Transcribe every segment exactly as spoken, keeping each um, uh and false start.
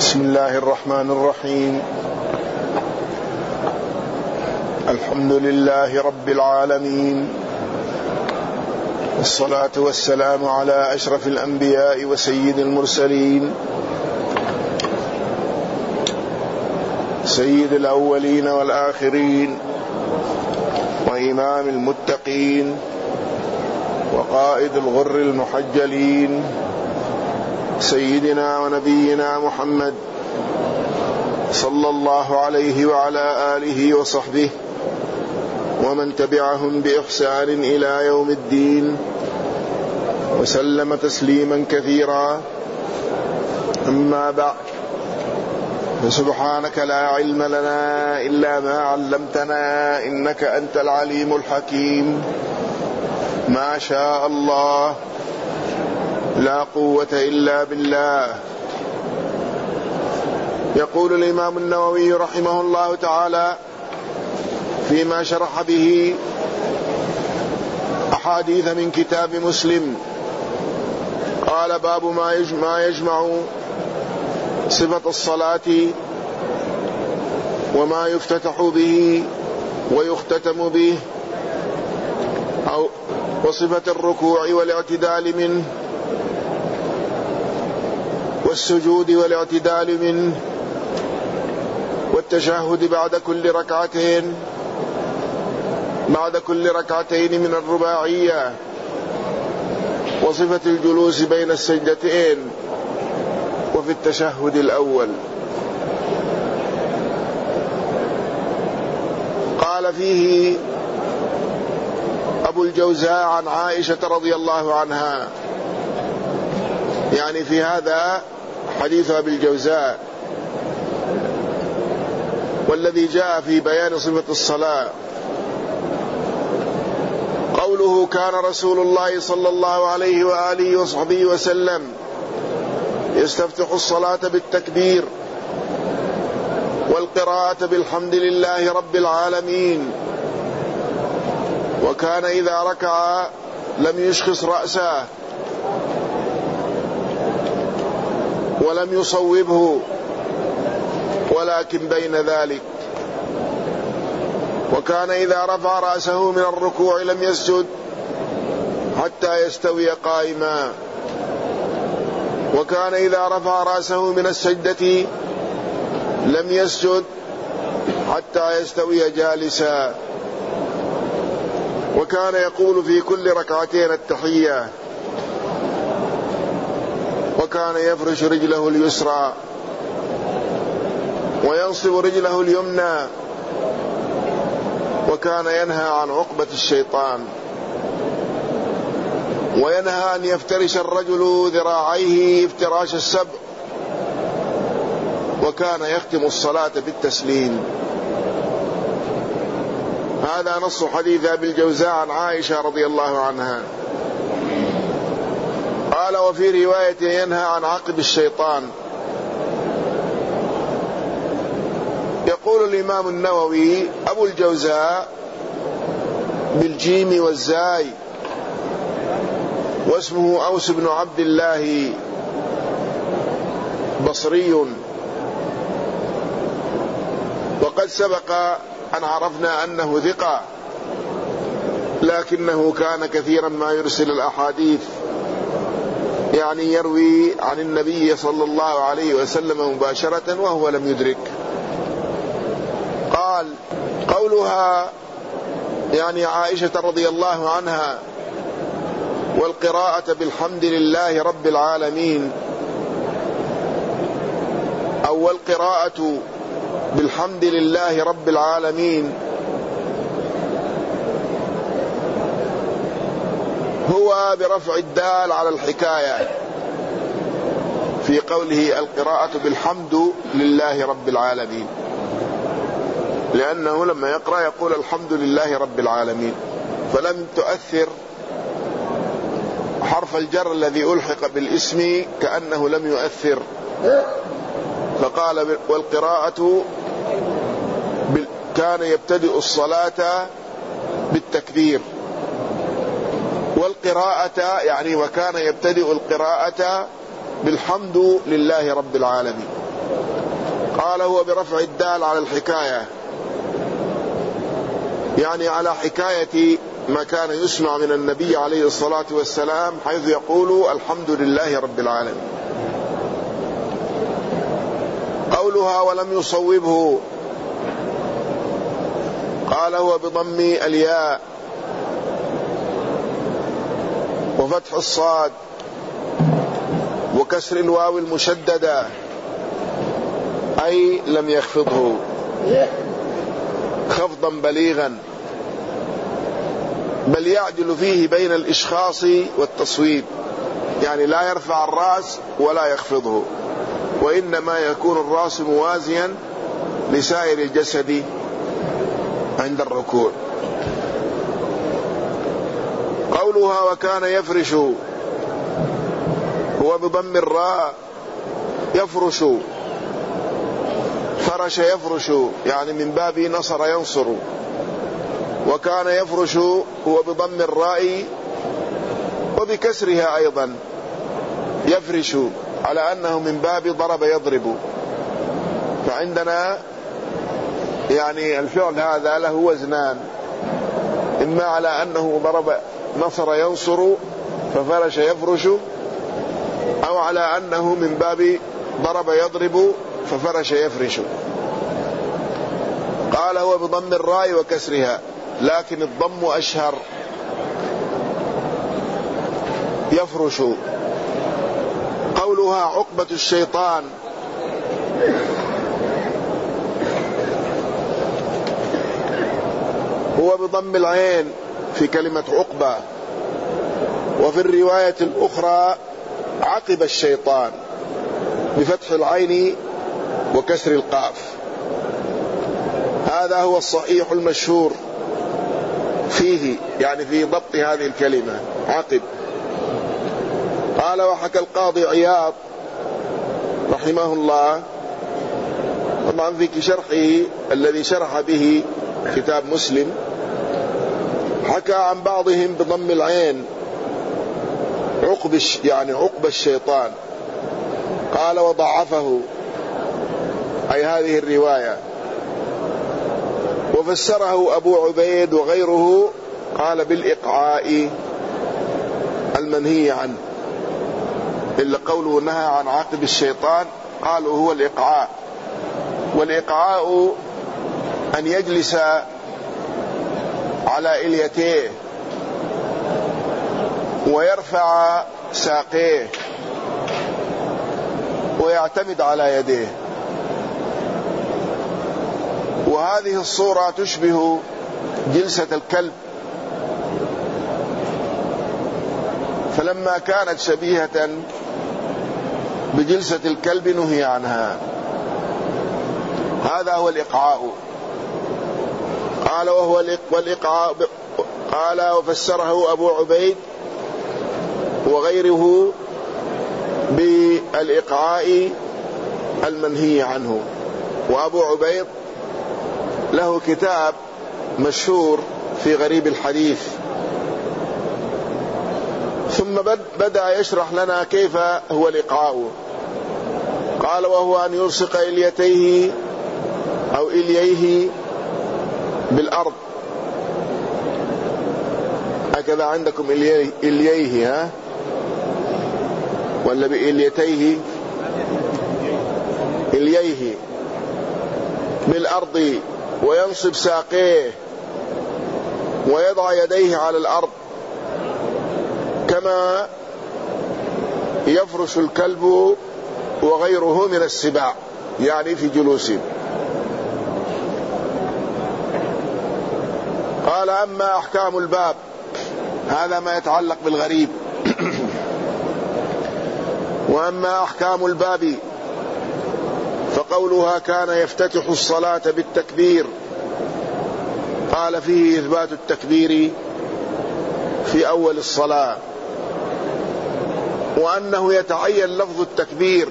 بسم الله الرحمن الرحيم. الحمد لله رب العالمين، والصلاة والسلام على أشرف الأنبياء وسيد المرسلين، سيد الأولين والآخرين، وإمام المتقين، وقائد الغر المحجلين، سيدنا ونبينا محمد صلى الله عليه وعلى آله وصحبه ومن تبعهم بإحسان إلى يوم الدين، وسلم تسليما كثيرا. أما بعد، فسبحانك لا علم لنا إلا ما علمتنا إنك أنت العليم الحكيم. ما شاء الله، لا قوة إلا بالله. يقول الإمام النووي رحمه الله تعالى فيما شرح به أحاديث من كتاب مسلم، قال: باب ما يجمع صفة الصلاة وما يفتتح به ويختتم به، أو وصفة الركوع والاعتدال منه، والسجود والاعتدال منه، والتشهد بعد كل ركعتين بعد كل ركعتين من الرباعية، وصفة الجلوس بين السجدتين، وفي التشهد الأول. قال فيه أبو الجوزاء عن عائشة رضي الله عنها، يعني في هذا حديث أبي الجوزاء، والذي جاء في بيان صفة الصلاة قوله: كان رسول الله صلى الله عليه وآله وصحبه وسلم يستفتح الصلاة بالتكبير والقراءة بالحمد لله رب العالمين، وكان إذا ركع لم يشخص رأسه ولم يصوبه، ولكن بين ذلك. وكان إذا رفع رأسه من الركوع لم يسجد حتى يستوي قائما، وكان إذا رفع رأسه من السجدة لم يسجد حتى يستوي جالسا، وكان يقول في كل ركعتين التحية، وكان يفرش رجله اليسرى وينصب رجله اليمنى، وكان ينهى عن عقبة الشيطان، وينهى أن يفترش الرجل ذراعيه افتراش السبع، وكان يختم الصلاة بالتسليم. هذا نص حديث أبي الجوزاء عن عائشة رضي الله عنها. قال: وفي رواية ينهى عن عقب الشيطان. يقول الإمام النووي: أبو الجوزاء بالجيم والزاي، واسمه أوس بن عبد الله، بصري، وقد سبق أن عرفنا أنه ثقة، لكنه كان كثيرا ما يرسل الأحاديث، يعني يروي عن النبي صلى الله عليه وسلم مباشرة وهو لم يدرك. قال: قولها يعني عائشة رضي الله عنها: والقراءة بالحمد لله رب العالمين، أو والقراءة بالحمد لله رب العالمين، هو برفع الدال على الحكاية في قوله القراءة بالحمد لله رب العالمين، لأنه لما يقرأ يقول الحمد لله رب العالمين، فلم تؤثر حرف الجر الذي ألحق بالاسم كأنه لم يؤثر، فقال: والقراءة كان يبتدئ الصلاة بالتكبير، والقراءة يعني وكان يبتدئ القراءة بالحمد لله رب العالمين. قال هو برفع الدال على الحكاية، يعني على حكاية ما كان يسمع من النبي عليه الصلاة والسلام، حيث يقول الحمد لله رب العالمين. قولها ولم يصوبه، قال هو بضم الياء وفتح الصاد وكسر الواو المشددة، أي لم يخفضه خفضا بليغا، بل يعدل فيه بين الإشخاص والتصويب، يعني لا يرفع الرأس ولا يخفضه، وإنما يكون الرأس موازيا لسائر الجسد عند الركوع. قولها وكان يفرش، هو بضم الراء يفرش، فرش يفرش، يعني من باب نصر ينصر. وكان يفرش هو بضم الراء وبكسرها أيضا يفرش، على أنه من باب ضرب يضرب. فعندنا يعني الفعل هذا له وزنان، إما على أنه ضرب نصر ينصر ففرش يفرش، أو على أنه من باب ضرب يضرب ففرش يفرش. قال هو بضم الراء وكسرها، لكن الضم أشهر، يفرش. قولها عقبة الشيطان، هو بضم العين في كلمة عقبة، وفي الرواية الأخرى عقب الشيطان بفتح العين وكسر القاف. هذا هو الصحيح المشهور فيه، يعني في ضبط هذه الكلمة عقب. قال وحكى القاضي عياض رحمه الله، طبعا في شرحه الذي شرح به كتاب مسلم، حكى عن بعضهم بضم العين عقب، يعني عقب الشيطان. قال وضعفه، أي هذه الرواية، وفسره أبو عبيد وغيره، قال بالإقعاء المنهي عنه، إلا قوله نهى عن عقب الشيطان قالوا هو الإقعاء. والإقعاء أن يجلس على إليتيه ويرفع ساقيه ويعتمد على يديه، وهذه الصورة تشبه جلسة الكلب، فلما كانت شبيهة بجلسة الكلب نهي عنها. هذا هو الإقعاء. قال وهو والإقعاء، قال وفسره أبو عبيد وغيره بالإقعاء المنهي عنه. وأبو عبيد له كتاب مشهور في غريب الحديث. ثم بدأ يشرح لنا كيف هو الإقعاء. قال وهو أن يلصق إليتيه أو إليه بالأرض، هكذا عندكم إليه, إليه ها ولا بإليتيه؟ إليه بالأرض، وينصب ساقيه ويضع يديه على الأرض كما يفرش الكلب وغيره من السباع، يعني في جلوسه. قال أما أحكام الباب، هذا ما يتعلق بالغريب. وأما أحكام الباب فقولها كان يفتتح الصلاة بالتكبير، قال فيه إثبات التكبير في أول الصلاة، وأنه يتعين لفظ التكبير،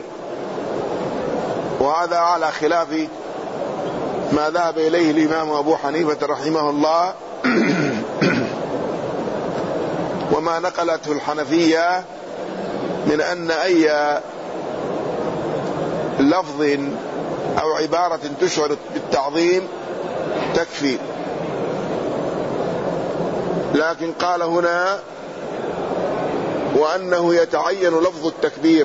وهذا على خلاف ما ذهب إليه الإمام أبو حنيفة رحمه الله وما نقلته الحنفية من أن أي لفظ أو عبارة تشعر بالتعظيم تكفي. لكن قال هنا وأنه يتعين لفظ التكبير،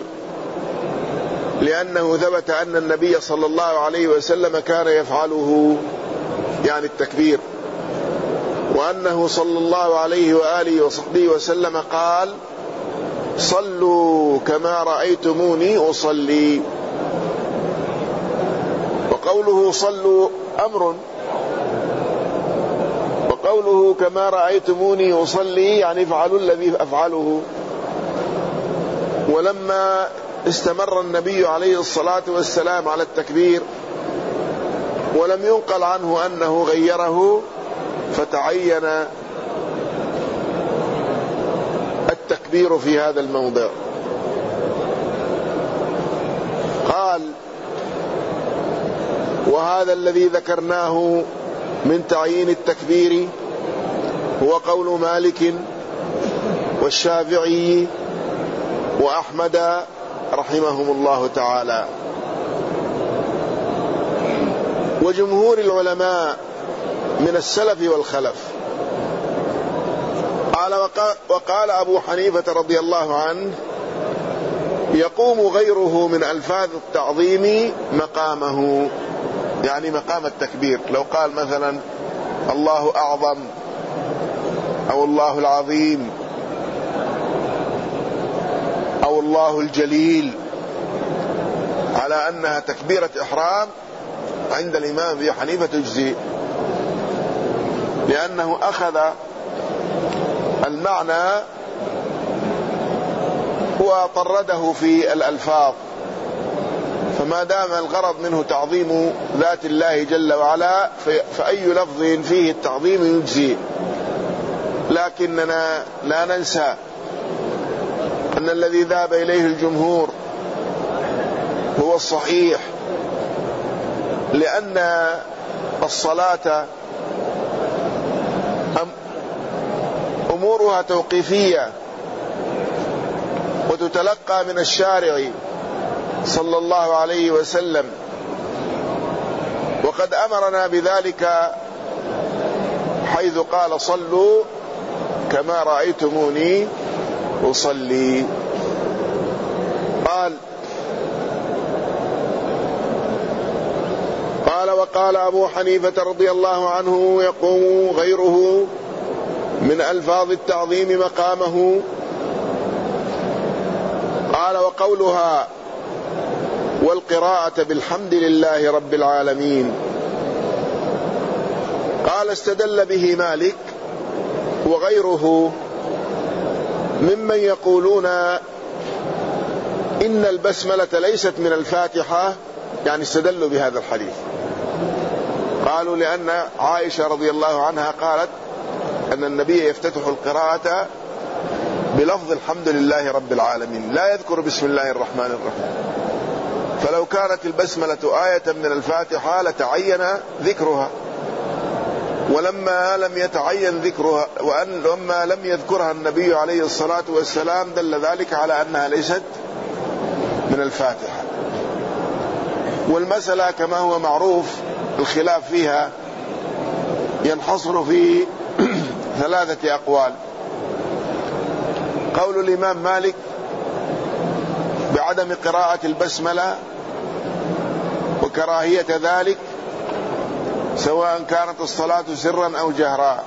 لأنه ثبت أن النبي صلى الله عليه وسلم كان يفعله، يعني التكبير، وأنه صلى الله عليه وآله وصحبه وسلم قال صلوا كما رأيتموني أصلي. وقوله صلوا أمر، وقوله كما رأيتموني أصلي يعني افعلوا الذي أفعله. ولما استمر النبي عليه الصلاة والسلام على التكبير ولم ينقل عنه أنه غيره، فتعين التكبير في هذا الموضع. قال وهذا الذي ذكرناه من تعيين التكبير هو قول مالك والشافعي وأحمد رحمهم الله تعالى، وجمهور العلماء من السلف والخلف. قال وقال أبو حنيفة رضي الله عنه يقوم غيره من ألفاظ التعظيم مقامه، يعني مقام التكبير. لو قال مثلا الله أعظم أو الله العظيم أو الله الجليل على أنها تكبيرة إحرام، عند الإمام أبي حنيفة تجزي، لأنه أخذ المعنى وطرده في الألفاظ، فما دام الغرض منه تعظيم ذات الله جل وعلا فأي لفظ فيه التعظيم يجزي. لكننا لا ننسى أن الذي ذهب إليه الجمهور هو الصحيح، لأن الصلاة أمورها توقيفية وتتلقى من الشارع صلى الله عليه وسلم، وقد أمرنا بذلك حيث قال صلوا كما رأيتموني أصلي. قال قال وقال أبو حنيفة رضي الله عنه يقوم غيره من ألفاظ التعظيم مقامه. قال وقولها والقراءة بالحمد لله رب العالمين، قال استدل به مالك وغيره ممن يقولون إن البسملة ليست من الفاتحة، يعني استدلوا بهذا الحديث. قالوا لأن عائشة رضي الله عنها قالت أن النبي يفتتح القراءة بلفظ الحمد لله رب العالمين، لا يذكر بسم الله الرحمن الرحيم، فلو كانت البسملة آية من الفاتحة لتعين ذكرها، ولما لم يتعين ذكرها وأن لما لم يذكرها النبي عليه الصلاة والسلام دل ذلك على أنها ليست من الفاتحة. والمسألة كما هو معروف الخلاف فيها ينحصر في ثلاثة أقوال. قول الإمام مالك بعدم قراءة البسملة وكراهية ذلك سواء كانت الصلاة سرا أو جهرا.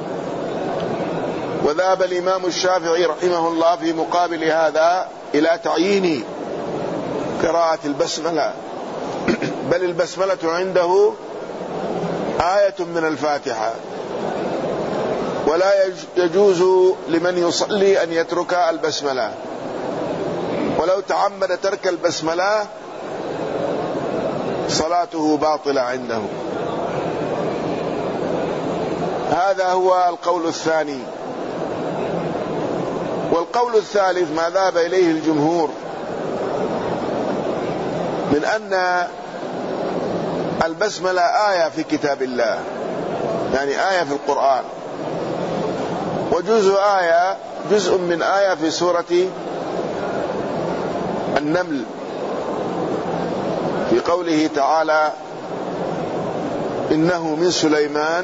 وذهب الإمام الشافعي رحمه الله في مقابل هذا إلى تعيين قراءة البسملة، بل البسملة عنده آية من الفاتحة، ولا يجوز لمن يصلي أن يترك البسملة، ولو تعمد ترك البسملة صلاته باطلة عنده. هذا هو القول الثاني. والقول الثالث ما ذهب إليه الجمهور من أن البسملة آية في كتاب الله، يعني آية في القرآن، وجزء آية جزء من آية في سورة النمل. في قوله تعالى إنه من سليمان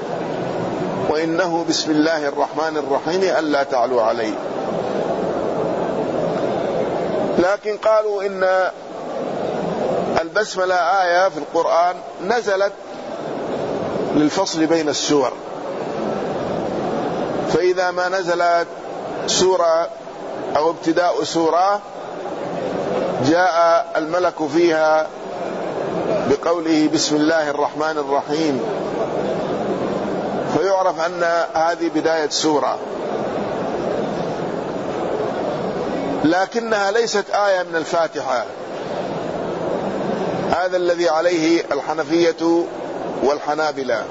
وإنه بسم الله الرحمن الرحيم ألا تعلوا عليه. لكن قالوا إن البسملة آية في القرآن نزلت للفصل بين السور، فإذا ما نزلت سورة أو ابتداء سورة جاء الملك فيها بقوله بسم الله الرحمن الرحيم، فيعرف أن هذه بداية سورة، لكنها ليست آية من الفاتحة. هذا الذي عليه الحنفية والحنابلة،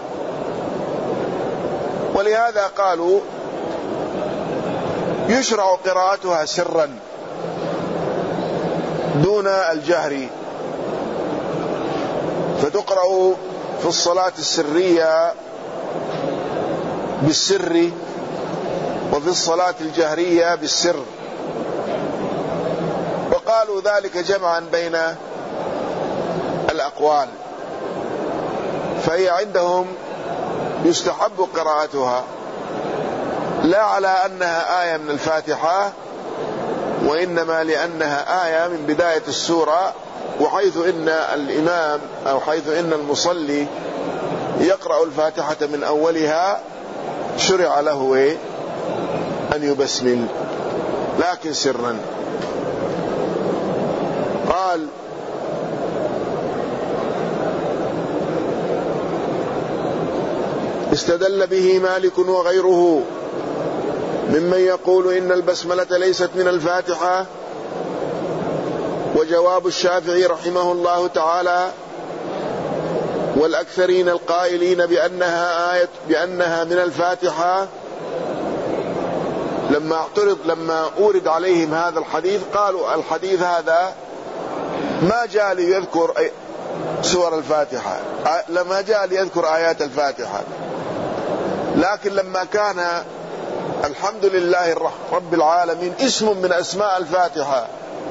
ولهذا قالوا يشرع قراءتها سرا دون الجهر، فتقرأ في الصلاة السرية بالسر وفي الصلاة الجهرية بالسر، وقالوا ذلك جمعا بين الأقوال، فهي عندهم يستحب قراءتها لا على أنها آية من الفاتحة، وإنما لأنها آية من بداية السورة، وحيث إن الإمام أو حيث إن المصلي يقرأ الفاتحة من أولها شرع له أن يبسمل لكن سرا. قال استدل به مالك وغيره ممن يقول إن البسملة ليست من الفاتحة، وجواب الشافعي رحمه الله تعالى والأكثرين القائلين بأنها آية بأنها من الفاتحة لما اعترض لما أورد عليهم هذا الحديث قالوا الحديث هذا ما جاء ليذكر سور الفاتحة، لما جاء ليذكر آيات الفاتحة، لكن لما كان الحمد لله رب العالمين اسم من أسماء الفاتحة،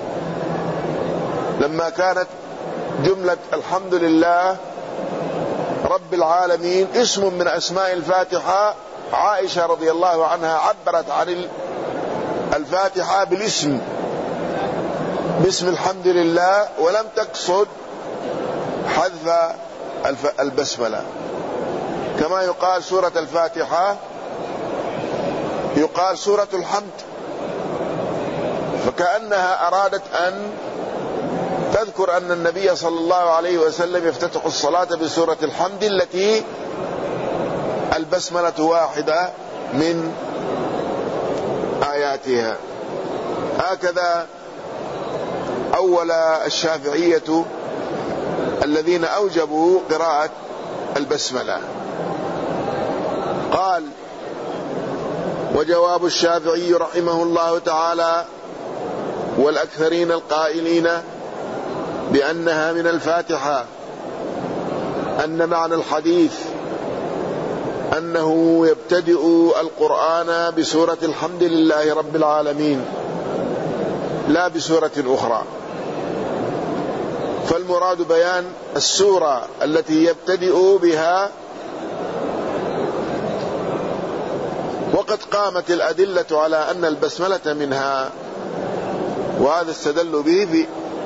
لما كانت جملة الحمد لله رب العالمين اسم من أسماء الفاتحة، عائشة رضي الله عنها عبرت عن الفاتحة بالاسم باسم الحمد لله، ولم تقصد حذف البسملة. كما يقال سورة الفاتحة يقال سورة الحمد، فكأنها أرادت أن تذكر أن النبي صلى الله عليه وسلم يفتتح الصلاة بسورة الحمد التي البسملة واحدة من آياتها. هكذا أول الشافعية الذين أوجبوا قراءة البسملة. قال وجواب الشافعي رحمه الله تعالى والأكثرين القائلين بأنها من الفاتحة أن معنى الحديث أنه يبتدئ القرآن بسورة الحمد لله رب العالمين لا بسورة أخرى، فالمراد بيان السورة التي يبتدئ بها، وقد قامت الأدلة على أن البسملة منها، وهذا استدل به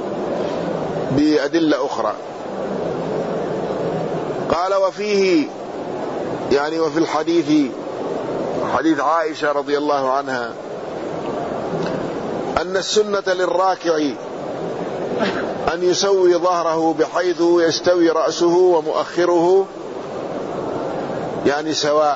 بأدلة أخرى. قال وفيه يعني وفي الحديث حديث عائشة رضي الله عنها أن السنة للراكع أن يسوي ظهره بحيث يستوي رأسه ومؤخره يعني سواء،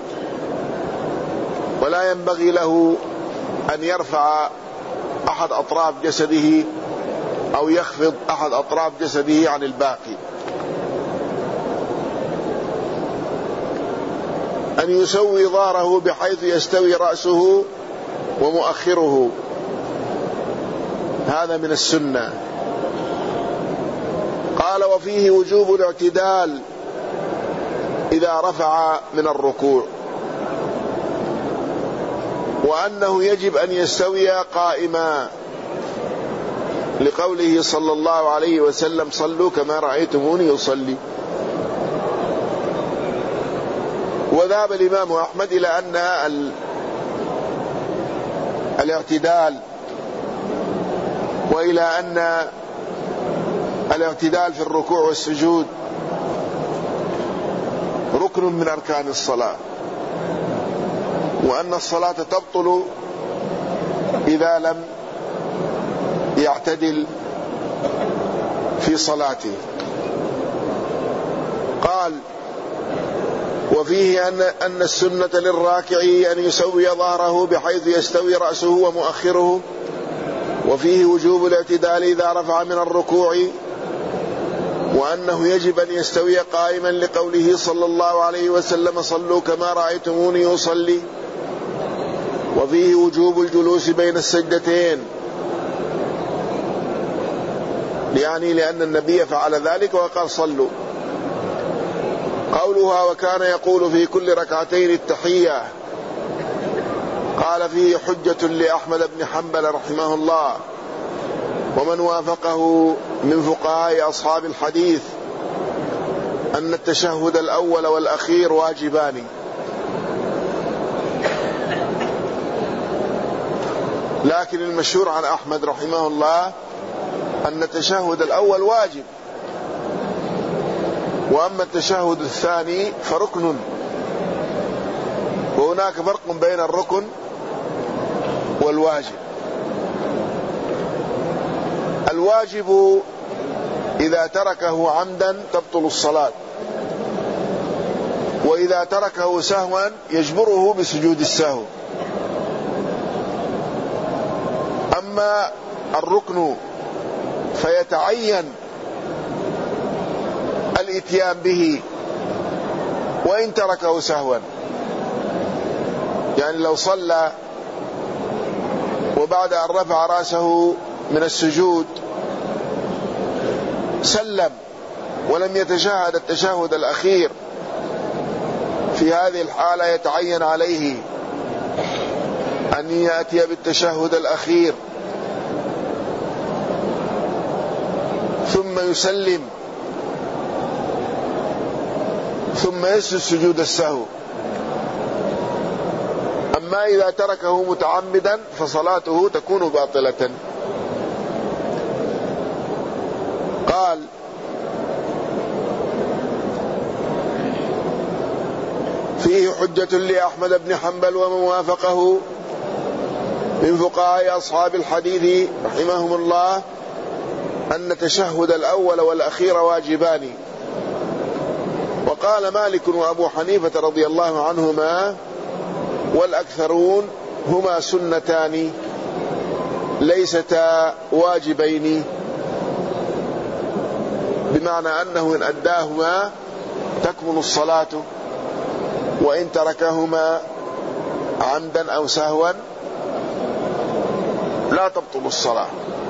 ولا ينبغي له أن يرفع أحد أطراف جسده أو يخفض أحد أطراف جسده عن الباقي، أن يسوي ظهره بحيث يستوي رأسه ومؤخره، هذا من السنة. قال وفيه وجوب الاعتدال إذا رفع من الركوع، وأنه يجب أن يستوي قائما لقوله صلى الله عليه وسلم صلوا كما رأيتموني يصلي. وذهب الإمام أحمد إلى أن الاعتدال وإلى أن الاعتدال في الركوع والسجود ركن من أركان الصلاة، وأن الصلاة تبطل إذا لم يعتدل في صلاته. قال: وفيه أن أن السنة للراكع أن يسوي ظهره بحيث يستوي رأسه ومؤخره، وفيه وجوب الاعتدال إذا رفع من الركوع، وأنه يجب أن يستوي قائما لقوله صلى الله عليه وسلم صلوا كما رأيتموني يصلي. وفيه وجوب الجلوس بين السجدتين، يعني لأن النبي فعل ذلك وقال صلوا. قولها وكان يقول في كل ركعتين التحية، قال فيه حجة لأحمد بن حنبل رحمه الله ومن وافقه من فقهاء أصحاب الحديث أن التشهد الأول والأخير واجبان، لكن المشهور عن أحمد رحمه الله أن التشهد الأول واجب، وأما التشهد الثاني فركن، وهناك فرق بين الركن والواجب. الواجب إذا تركه عمدا تبطل الصلاة، وإذا تركه سهوا يجبره بسجود السهو. أما الركن فيتعين الاتيان به وإن تركه سهوا، يعني لو صلى وبعد أن رفع رأسه من السجود سلم ولم يتشهد التشهد الأخير، في هذه الحالة يتعين عليه أن يأتي بالتشهد الأخير ثم يسلم ثم يسجد سجود السهو. أما إذا تركه متعمدا فصلاته تكون باطلة. قال: فيه حجة لأحمد بن حنبل ومن وافقه من فقهاء أصحاب الحديث رحمهم الله أن التشهد الأول والأخير واجبان. وقال مالك وأبو حنيفة رضي الله عنهما والأكثرون هما سنتان ليستا واجبين، بمعنى أنه إن أداهما تكمل الصلاة، وإن تركهما عمدا أو سهوا لا تبطل الصلاة.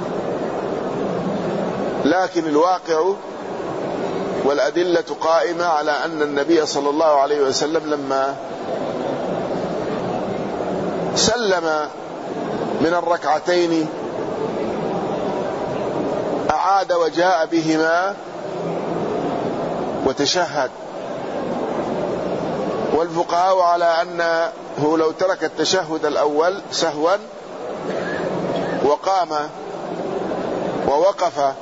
لكن الواقع والأدلة قائمة على أن النبي صلى الله عليه وسلم لما سلم من الركعتين أعاد وجاء بهما وتشهد. والفقهاء على أنه لو ترك التشهد الأول سهوا وقام ووقف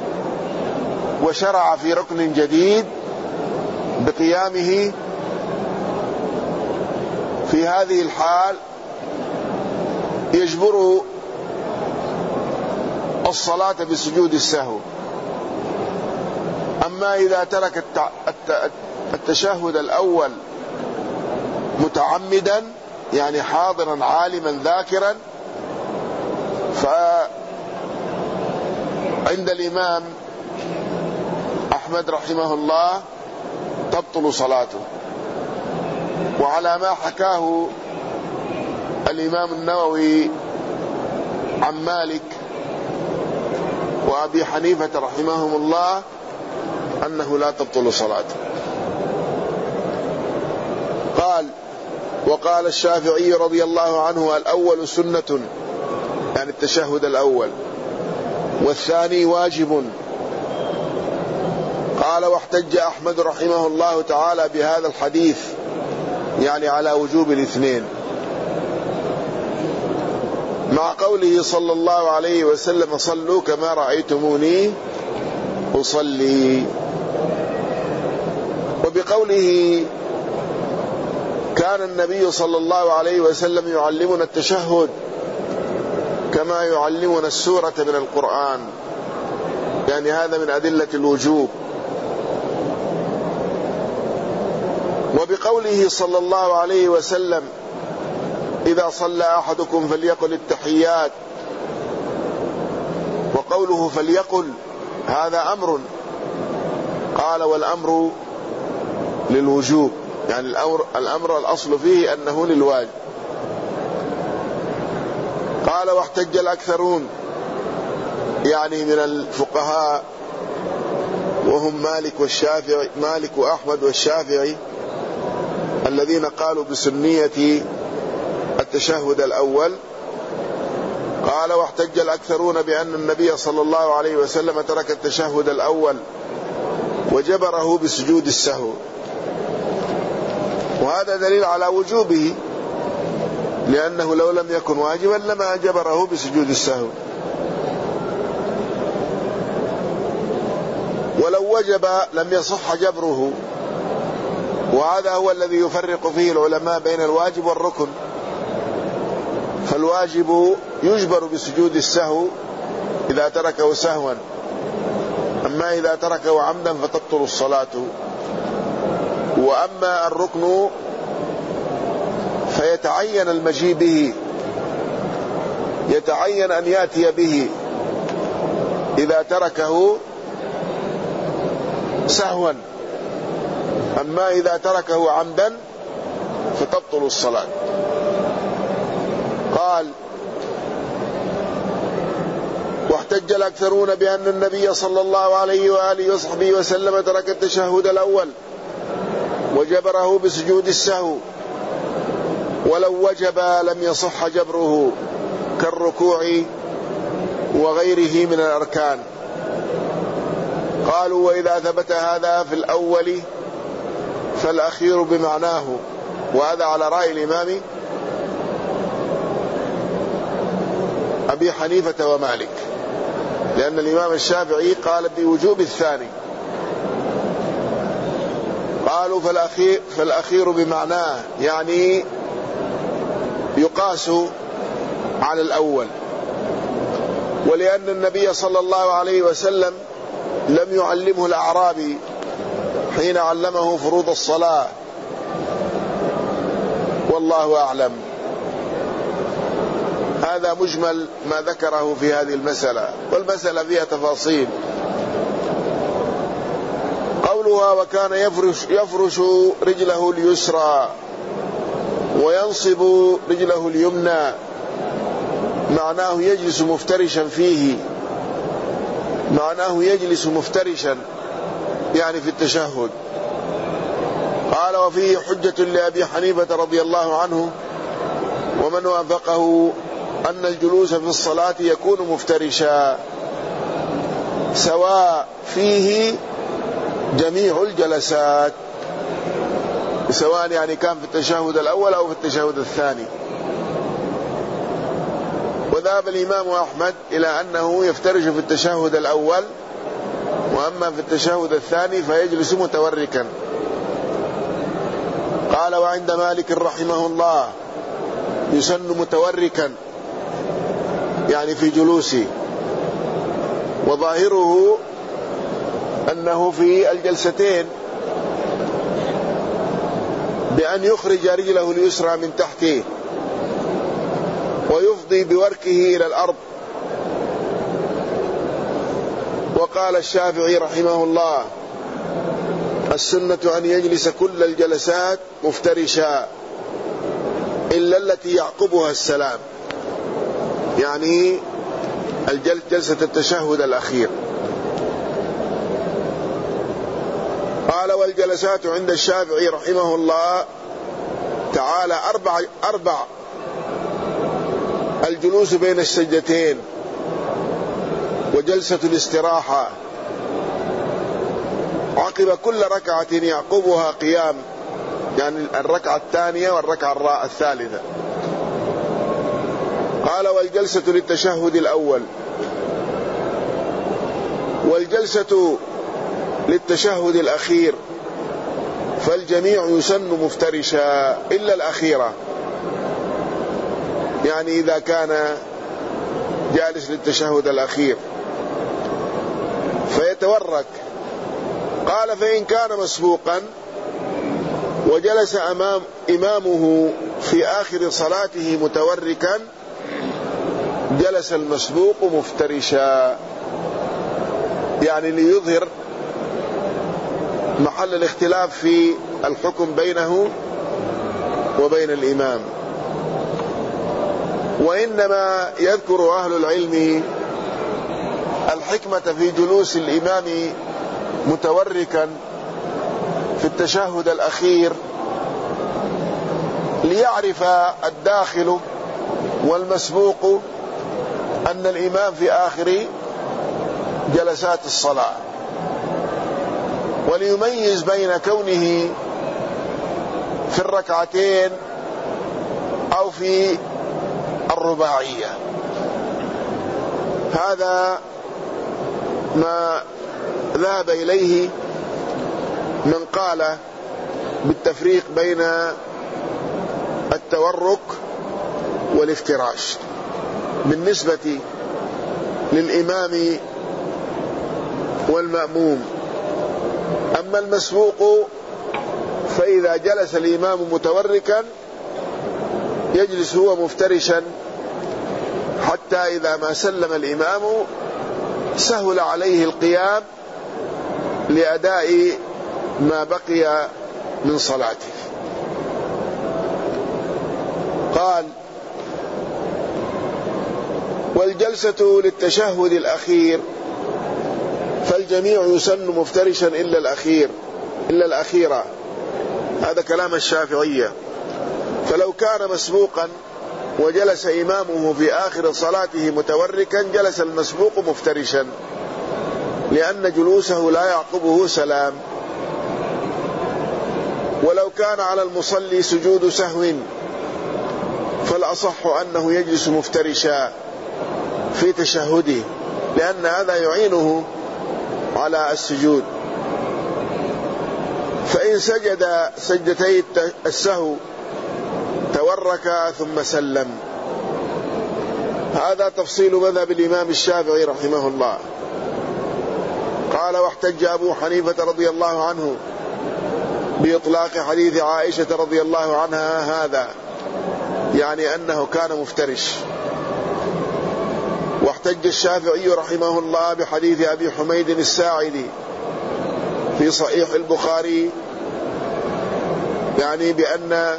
وشرع في ركن جديد بقيامه، في هذه الحال يجبر الصلاة بسجود السهو. أما إذا ترك التشهد الأول متعمدا، يعني حاضرا عالما ذاكرا، فعند الإمام أحمد رحمه الله تبطل صلاته. وعلى ما حكاه الإمام النووي عن مالك وأبي حنيفة رحمهم الله أنه لا تبطل صلاته. قال: وقال الشافعي رضي الله عنه الأول سنة، يعني التشهد الأول، والثاني واجب. قال: واحتج أحمد رحمه الله تعالى بهذا الحديث، يعني على وجوب الاثنين، مع قوله صلى الله عليه وسلم: صلوا كما رأيتموني أصلي. وبقوله: كان النبي صلى الله عليه وسلم يعلمنا التشهد كما يعلمنا السورة من القرآن، يعني هذا من أدلة الوجوب. وبقوله صلى الله عليه وسلم: إذا صلى أحدكم فليقل التحيات، وقوله فليقل هذا أمر، قال: والأمر للوجوب، يعني الأمر, الأمر الأصل فيه أنه للواجب. قال: واحتج الأكثرون، يعني من الفقهاء، وهم مالك والشافعي مالك وأحمد والشافعي، الذين قالوا بسنية التشهد الأول. قال: واحتج الأكثرون بأن النبي صلى الله عليه وسلم ترك التشهد الأول وجبره بسجود السهو، وهذا دليل على وجوبه، لأنه لو لم يكن واجبا لما جبره بسجود السهو. ولو وجب لم يصح جبره، وهذا هو الذي يفرق فيه العلماء بين الواجب والركن. فالواجب يجبر بسجود السهو إذا تركه سهوا، أما إذا تركه عمدا فتبطل الصلاة. وأما الركن فيتعين المجيء به، يتعين أن يأتي به إذا تركه سهوا، أما إذا تركه عمدا فتبطل الصلاة. قال: واحتج الأكثرون بأن النبي صلى الله عليه وآله وصحبه وسلم ترك التشهد الأول وجبره بسجود السهو، ولو وجب لم يصح جبره كالركوع وغيره من الأركان. قالوا: وإذا ثبت هذا في الأول فالأخير بمعناه، وهذا على رأي الإمام أبي حنيفة ومالك، لأن الإمام الشافعي قال بوجوب الثاني. قالوا: فالأخير, فالأخير بمعناه، يعني يقاس على الأول. ولأن النبي صلى الله عليه وسلم لم يعلمه الأعرابي حين علمه فروض الصلاة، والله أعلم. هذا مجمل ما ذكره في هذه المسألة، والمسألة فيها تفاصيل. قولها: وكان يفرش, يفرش رجله اليسرى وينصب رجله اليمنى، معناه يجلس مفترشا فيه، معناه يجلس مفترشا يعني في التشهد. قال: وفيه حجة لأبي حنيفة رضي الله عنه ومن وافقه أن الجلوس في الصلاة يكون مفترشا، سواء فيه جميع الجلسات، سواء يعني كان في التشهد الأول أو في التشهد الثاني. وذهب الإمام أحمد إلى أنه يفترش في التشهد الأول، وأما في التشهد الثاني فيجلس متوركا. قال: وعند مالك رحمه الله يسن متوركا، يعني في جلوسه، وظاهره أنه في الجلستين بأن يخرج رجله اليسرى من تحته ويفضي بوركه إلى الأرض. وقال الشافعي رحمه الله: السنة أن يجلس كل الجلسات مفترشا إلا التي يعقبها السلام، يعني جلسة التشهد الأخير. قال: والجلسات عند الشافعي رحمه الله تعالى أربع, أربع الجلوس بين السجدتين، وجلسة الاستراحة عقب كل ركعة يعقبها قيام، يعني الركعة الثانية والركعة الثالثة. قال والجلسة للتشهد الأول. والجلسة للتشهد الأخير فالجميع يسن مفترشا إلا الأخيرة، يعني إذا كان جالس للتشهد الأخير فيتورك. قال فإن كان مسبوقا وجلس أمام إمامه في آخر صلاته متوركا جلس المسبوق مفترشا، يعني ليظهر محل الاختلاف في الحكم بينه وبين الإمام. وإنما يذكر أهل العلم الحكمة في جلوس الإمام متوركا في التشهد الأخير ليعرف الداخل والمسبوق أن الإمام في آخر جلسات الصلاة، وليميز بين كونه في الركعتين أو في الرباعية. هذا ما ذهب إليه من قال بالتفريق بين التورك والافتراش بالنسبة للإمام والمأموم. أما المسبوق فإذا جلس الإمام متوركا يجلس هو مفترشا حتى إذا ما سلم الإمام سهل عليه القيام لأداء ما بقي من صلاته. قال والجلسة للتشهد الأخير فالجميع يسن مفترشا إلا الأخير إلا الأخيرة. هذا كلام الشافعية. فلو كان مسبوقا وجلس إمامه في آخر صلاته متوركا جلس المسبوق مفترشا، لأن جلوسه لا يعقبه سلام. ولو كان على المصلي سجود سهو فالأصح أنه يجلس مفترشا في تشهده، لأن هذا يعينه على السجود. فإن سجد سجدتي السهو تورك ثم سلم. هذا تفصيل مذهب الإمام الشافعي رحمه الله. قال واحتج أبو حنيفة رضي الله عنه بإطلاق حديث عائشة رضي الله عنها هذا، يعني أنه كان مفترش. واحتج الشافعي رحمه الله بحديث أبي حميد الساعدي في صحيح البخاري، يعني بأنه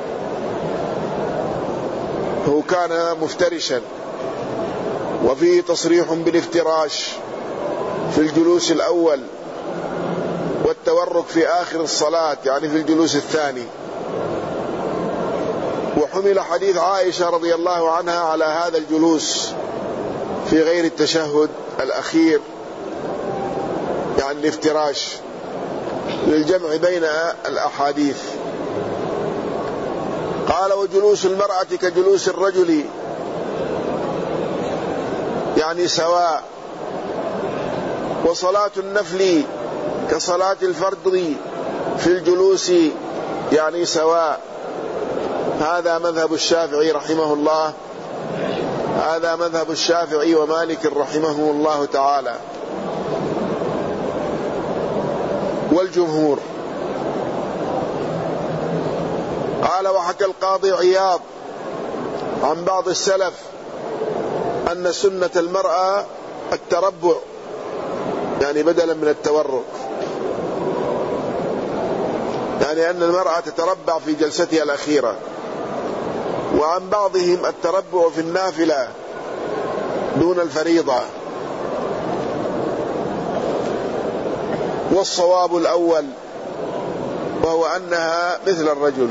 كان مفترشا، وفيه تصريح بالافتراش في الجلوس الأول والتورك في آخر الصلاة يعني في الجلوس الثاني. وحمل حديث عائشة رضي الله عنها على هذا الجلوس في غير التشهد الأخير، يعني الافتراش، للجمع بين الأحاديث. قال وجلوس المرأة كجلوس الرجل يعني سواء، وصلاة النفل كصلاة الفرض في الجلوس يعني سواء. هذا مذهب الشافعي رحمه الله، هذا مذهب الشافعي ومالك رحمه الله تعالى والجمهور. قال وحكى القاضي عياض عن بعض السلف أن سنة المرأة التربع، يعني بدلا من التورك، يعني أن المرأة تتربع في جلستها الأخيرة. وعن بعضهم التربع في النافلة دون الفريضة. والصواب الأول وهو أنها مثل الرجل.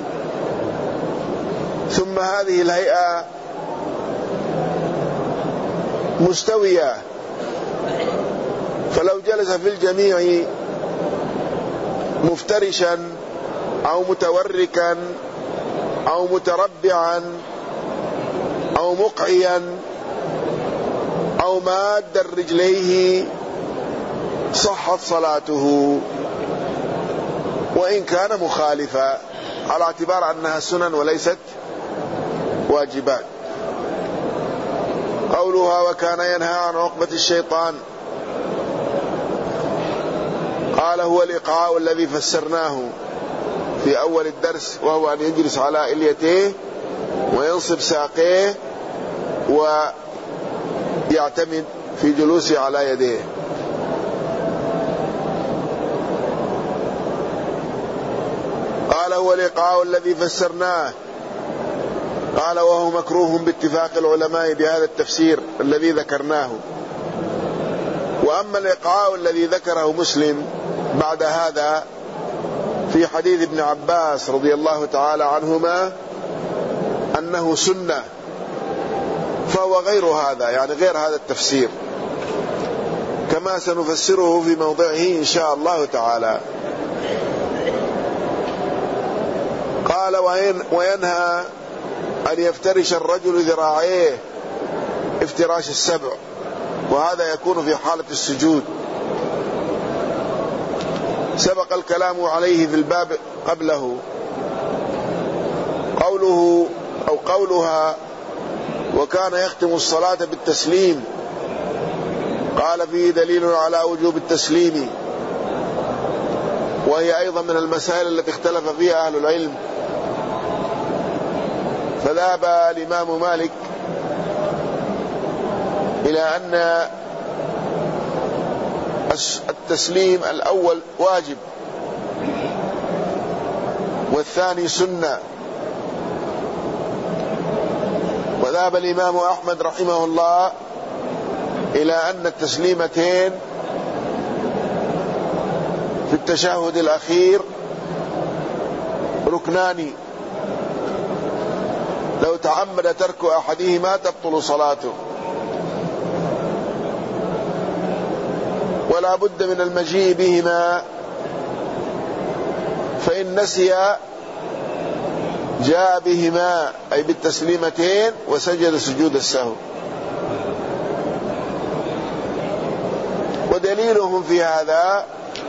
ثم هذه الهيئة مستوية فلو جلس في الجميع مفترشا أو متوركا أو متربعا أو مقعيا أو ماد رجليه صحت صلاته وإن كان مخالفا، على اعتبار أنها سنن وليست واجبات. قولها وكان ينهى عن عقبة الشيطان، قال هو الإيقاع الذي فسرناه في أول الدرس، وهو أن يجلس على إليتيه وينصب ساقيه ويعتمد في جلوسه على يديه. قال هو الإيقاع الذي فسرناه، قال وهو مكروه باتفاق العلماء بهذا التفسير الذي ذكرناه. وأما الإيقاع الذي ذكره مسلم بعد هذا في حديث ابن عباس رضي الله تعالى عنهما أنه سنة، فهو غير هذا، يعني غير هذا التفسير، كما سنفسره في موضعه إن شاء الله تعالى. قال وينهى أن يفترش الرجل ذراعيه افتراش السبع، وهذا يكون في حالة السجود، سبق الكلام عليه في الباب قبله. قوله أو قولها وكان يختم الصلاة بالتسليم، قال فيه دليل على وجوب التسليم، وهي أيضا من المسائل التي اختلف فيها أهل العلم. فذهب الإمام مالك إلى أن التسليم الأول واجب والثاني سنة. وذهب الإمام أحمد رحمه الله إلى أن التسليمتين في التشهد الأخير ركنان، لو تعمد ترك أحدهما تبطل صلاته، ولا بد من المجيء بهما، فإن نسي جاء بهما أي بالتسليمتين وسجد سجود السهو. ودليلهم في هذا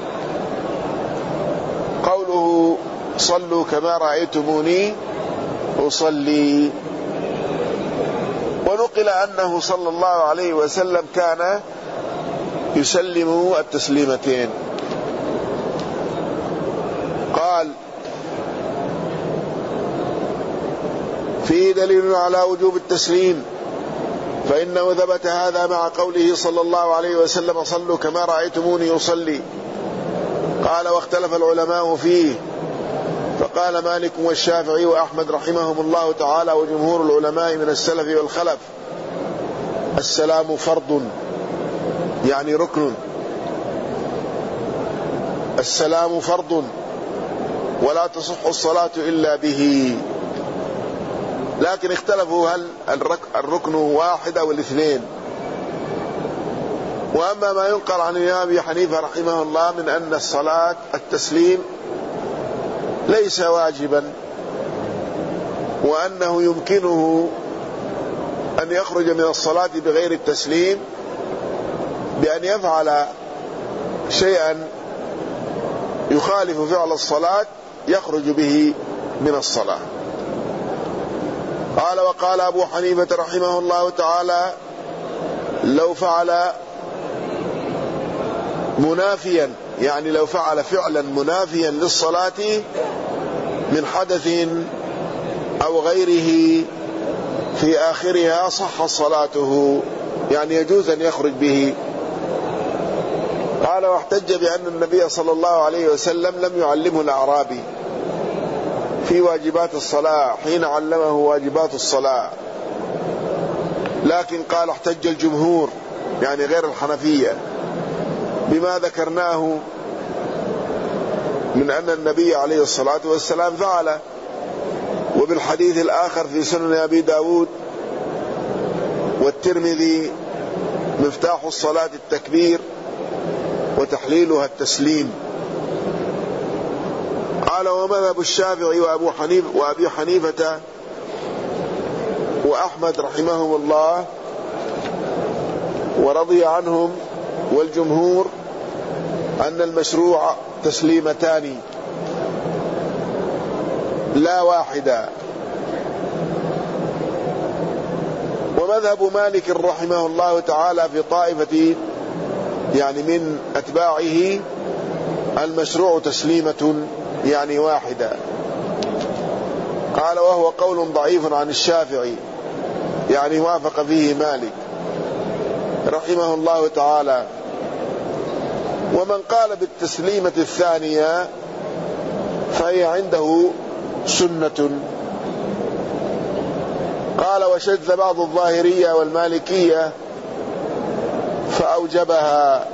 قوله صلوا كما رأيتموني أصلي. ونقل أنه صلى الله عليه وسلم كان يسلم التسليمتين. قال فيه دليل على وجوب التسليم، فإنه ثبت هذا مع قوله صلى الله عليه وسلم صلوا كما رأيتموني أصلي. قال واختلف العلماء فيه، فقال مالك والشافعي وأحمد رحمهم الله تعالى وجمهور العلماء من السلف والخلف السلام فرض، يعني ركن، السلام فرض ولا تصح الصلاة إلا به. لكن اختلفوا هل الركن واحد أو الاثنين. وأما ما ينقل عن الإمام أبي حنيفة رحمه الله من أن الصلاة التسليم ليس واجبا، وأنه يمكنه أن يخرج من الصلاة بغير التسليم بأن يفعل شيئا يخالف فعل الصلاة يخرج به من الصلاة. قال وقال أبو حنيفة رحمه الله تعالى لو فعل منافيا، يعني لو فعل فعلا منافيا للصلاة من حدث أو غيره في آخرها صح صلاته، يعني يجوز أن يخرج به. قال واحتج بأن النبي صلى الله عليه وسلم لم يعلمه الأعرابي في واجبات الصلاة حين علمه واجبات الصلاة، لكن قال احتج الجمهور يعني غير الحنفية بما ذكرناه من أن النبي عليه الصلاة والسلام فعل. وبالحديث الآخر في سنن أبي داود والترمذي مفتاح الصلاة التكبير، وتحليلها التسليم. قال: ومذهب الشافعي وأبو حنيفة وأبي حنيفة وأحمد رحمهم الله ورضي عنهم والجمهور أن المشروع تسليمتان لا واحدا. ومذهب مالك رحمه الله تعالى في طائفة يعني من أتباعه المشروع تسليمة يعني واحدة. قال: وهو قول ضعيف عن الشافعي، يعني وافق فيه مالك رحمه الله تعالى. ومن قال بالتسليمة الثانية فهي عنده سنة. قال: وشذ بعض الظاهرية والمالكية فأوجبها،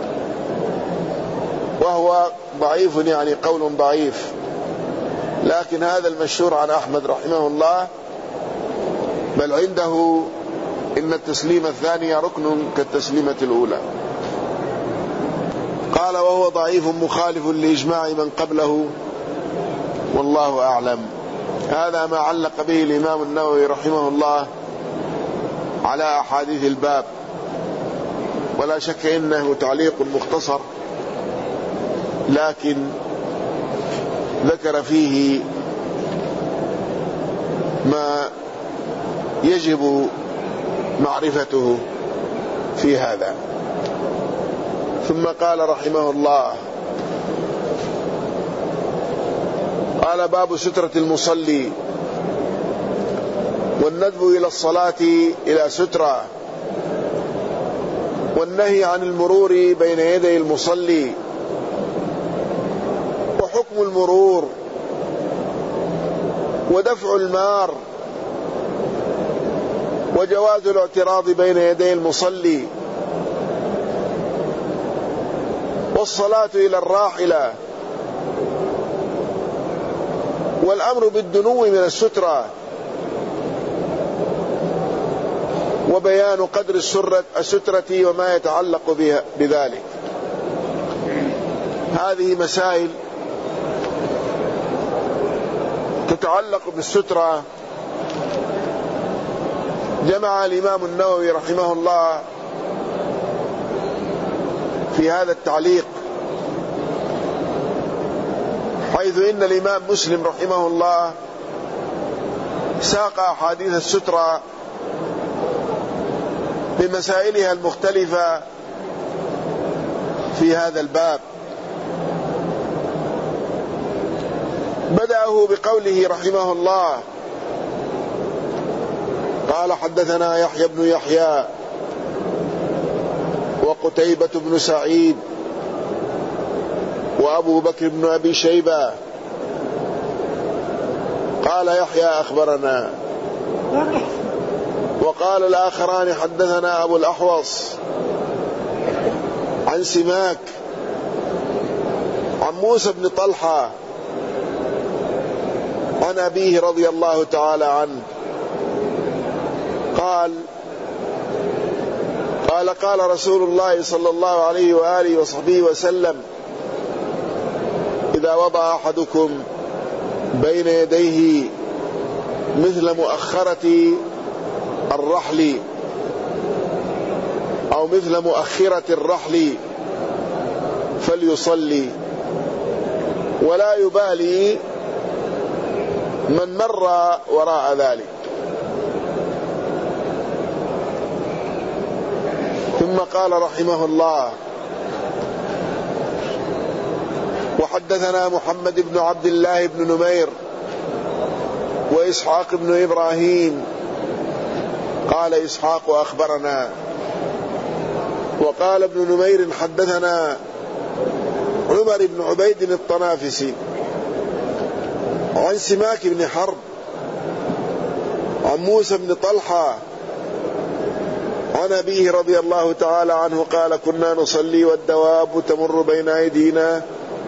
وهو ضعيف يعني قول ضعيف، لكن هذا المشهور عن أحمد رحمه الله، بل عنده إن التسليمة الثانية ركن كالتسليمة الأولى. قال: وهو ضعيف مخالف لإجماع من قبله، والله أعلم. هذا ما علق به الإمام النووي رحمه الله على أحاديث الباب، ولا شك إنه تعليق مختصر، لكن ذكر فيه ما يجب معرفته في هذا. ثم قال رحمه الله: قال: باب سترة المصلي، والندب إلى الصلاة إلى سترة، والنهي عن المرور بين يدي المصلي، وحكم المرور، ودفع المار، وجواز الاعتراض بين يدي المصلي، والصلاة إلى الراحلة، والأمر بالدنو من السترة، وبيان قدر السترة وما يتعلق بها بذلك. هذه مسائل تتعلق بالسترة جمع الإمام النووي رحمه الله في هذا التعليق، حيث إن الإمام مسلم رحمه الله ساق أحاديث السترة بمسائلها المختلفة في هذا الباب. بدأه بقوله رحمه الله: قال: حدثنا يحيى بن يحيى وقتيبة بن سعيد وأبو بكر بن أبي شيبة. قال يحيى: أخبرنا. وقال الآخران: حدثنا أبو الأحوص عن سماك عن موسى بن طلحة عن أبيه رضي الله تعالى عنه قال: قال قال رسول الله صلى الله عليه وآله وصحبه وسلم: إذا وضع أحدكم بين يديه مثل مؤخرة الرحل أو مثل مؤخرة الرحل فليصلي، ولا يبالي من مر وراء ذلك. ثم قال رحمه الله: وحدثنا محمد بن عبد الله بن نمير وإسحاق بن إبراهيم. قال إسحاق: أخبرنا. وقال ابن نمير: حدثنا عمر بن عبيد الطنافسي عن سماك بن حرب عن موسى بن طلحة عن أبيه رضي الله تعالى عنه قال: كنا نصلي والدواب تمر بين أيدينا،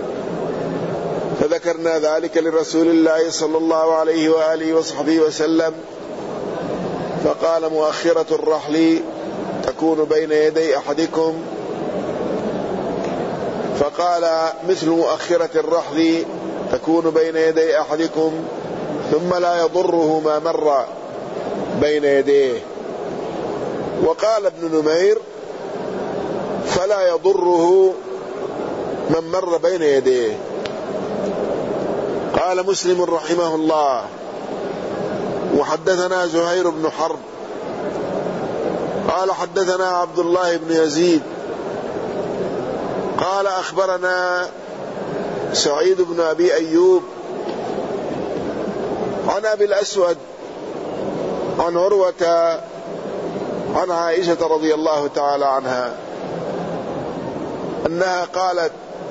فذكرنا ذلك لرسول الله صلى الله عليه وآله وصحبه وسلم، فقال: مؤخرة الرحل تكون بين يدي أحدكم فقال مثل مؤخرة الرحل تكون بين يدي أحدكم ثم لا يضره ما مر بين يديه. وقال ابن نمير فلا يضره من مر بين يديه. قال مسلم رحمه الله وحدثنا زهير بن حرب قال حدثنا عبد الله بن يزيد قال أخبرنا سعيد بن أبي أيوب عن أبي الأسود عن عروة عن عائشة رضي الله تعالى عنها أنها قالت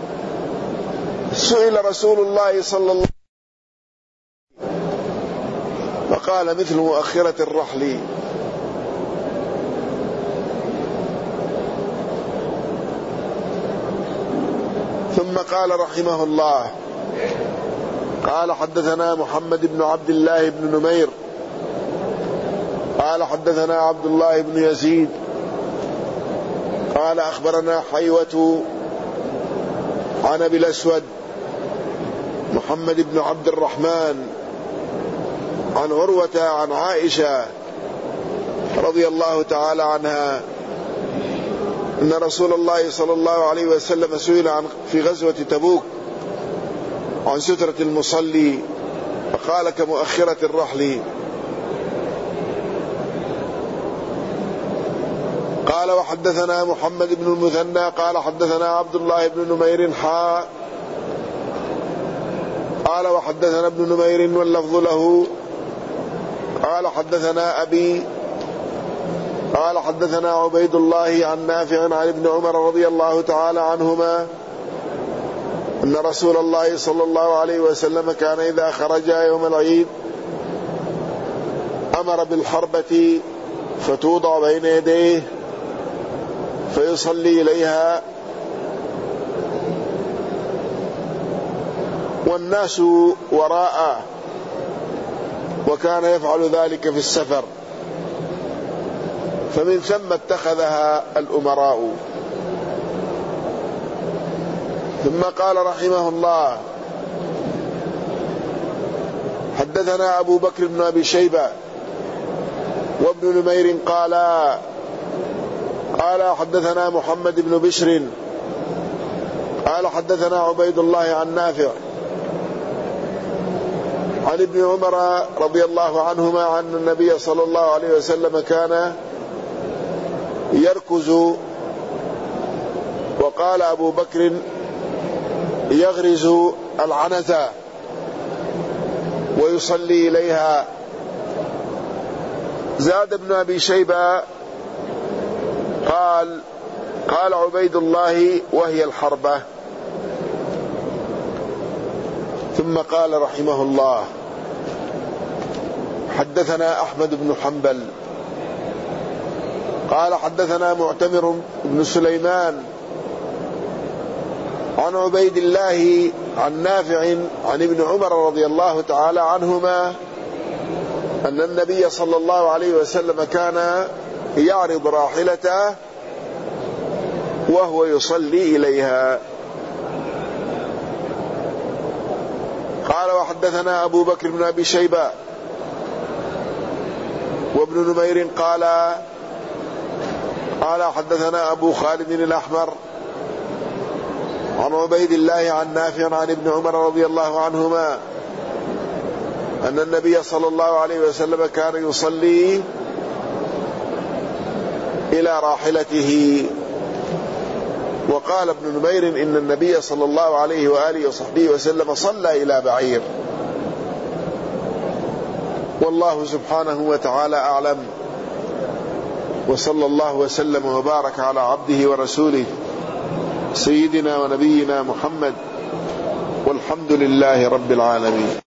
سئل رسول الله صلى الله عليه وسلم فقال مثل مؤخرة الرحل. ثم قال رحمه الله قال حدثنا محمد بن عبد الله بن نمير قال حدثنا عبد الله بن يزيد قال أخبرنا حيوة عن أبي الأسود محمد بن عبد الرحمن عن عروة عن عائشة رضي الله تعالى عنها أن رسول الله صلى الله عليه وسلم سئل عن في غزوة تبوك عن سترة المصلي فقال كمؤخرة الرحل. قال وحدثنا محمد بن المثنى قال حدثنا عبد الله بن نمير حا قال وحدثنا ابن نمير واللفظ له قال حدثنا أبي قال حدثنا عبيد الله عن نافع عن ابن عمر رضي الله تعالى عنهما أن رسول الله صلى الله عليه وسلم كان إذا خرج يوم العيد أمر بالحربة فتوضع بين يديه فيصلي إليها والناس وراءه وكان يفعل ذلك في السفر فمن ثم اتخذها الأمراء. ثم قال رحمه الله حدثنا أبو بكر بن أبي شيبة وابن نمير قال قال حدثنا محمد بن بشر قال حدثنا عبيد الله عن نافع عن ابن عمر رضي الله عنهما عن النبي صلى الله عليه وسلم كان يركز. وقال أبو بكر يغرز العنزة ويصلي إليها. زاد ابن أبي شيبة قال قال عبيد الله وهي الحربة. ثم قال رحمه الله حدثنا أحمد بن حنبل قال حدثنا معتمر بن سليمان عن عبيد الله عن نافع عن ابن عمر رضي الله تعالى عنهما أن النبي صلى الله عليه وسلم كان يعرض راحلته وهو يصلي إليها. قال وحدثنا أبو بكر بن أبي شيبة وابن نمير قال قال حدثنا أبو خالد الأحمر عن عبيد الله عن نافع عن ابن عمر رضي الله عنهما أن النبي صلى الله عليه وسلم كان يصلي إلى راحلته. وقال ابن نمير إن النبي صلى الله عليه وآله وصحبه وسلم صلى إلى بعير. والله سبحانه وتعالى أعلم، وصلى الله وسلم وبارك على عبده ورسوله سيدنا ونبينا محمد، والحمد لله رب العالمين.